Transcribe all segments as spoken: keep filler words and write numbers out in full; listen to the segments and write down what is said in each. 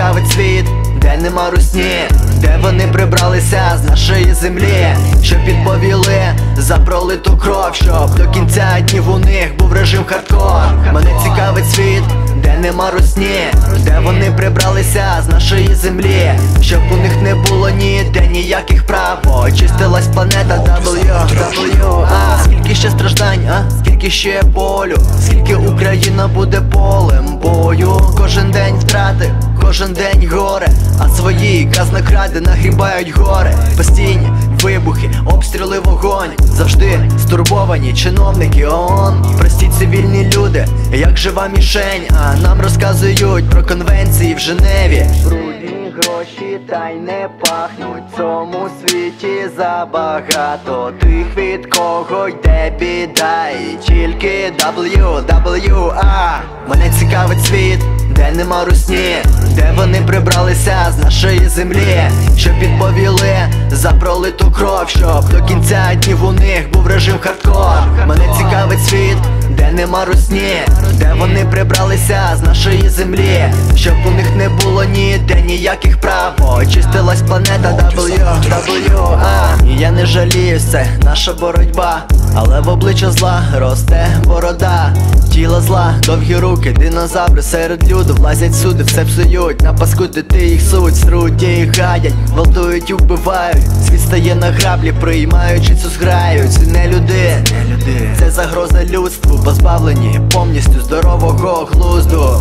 цікавить світ, де нема русні, де вони прибралися з нашої землі, щоб відповіли за пролиту кров, щоб до кінця днів у них був режим хардкор. Мене цікавить світ, де нема русні, де вони прибралися з нашої землі, щоб у них не було ніде ніяких прав. Очистилась планета дабл ю дабл ю. А скільки ще страждань, а скільки ще болю, скільки Україна буде полем бою. Кожен день втрати, кожен день горе, а свої казнокради нагрібають гори. Постійні вибухи, обстріли, вогонь, завжди стурбовані чиновники ООН. Прості цивільні люди, як жива мішень, а нам розказують про конвенції в Женеві. Брудні гроші та й не пахнуть, в цьому світі забагато тих, від кого йде біда, і тільки дабл ю дабл ю. А мене цікавить світ, де нема русні, де вони прибралися з нашої землі, щоб відповіли за пролиту кров, щоб до кінця днів у них був режим хардкор. Мене цікавить світ, де нема русні, де вони прибралися з нашої землі, щоб у них не було ніде ніяких прав. Очистилась планета дабл ю дабл ю. А і я не жаліюсь, це наша боротьба, але в обличчя зла росте борода. Тіло зла, довгі руки, динозаври серед люду влазять сюди, все псують, на паску ти їх суть, сруть їх гадять, гвалтують і вбивають. Світ стає на граблі, приймаючи цю зграю. Це не люди, не люди, це загроза людству, позбавлені повністю здорового глузду.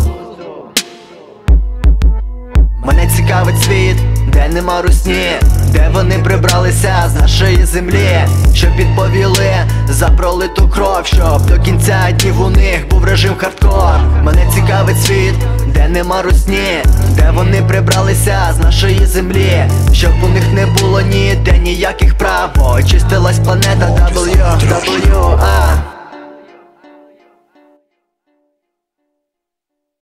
Мене цікавить світ, де нема русні, де вони прибралися з нашої землі, щоб відповіли за пролиту кров, щоб до кінця днів у них був режим хардкор. Мене цікавить світ, де нема русні, де вони прибралися з нашої землі, щоб у них не було ніде ніяких прав. Очистилась планета дабл ю дабл ю. А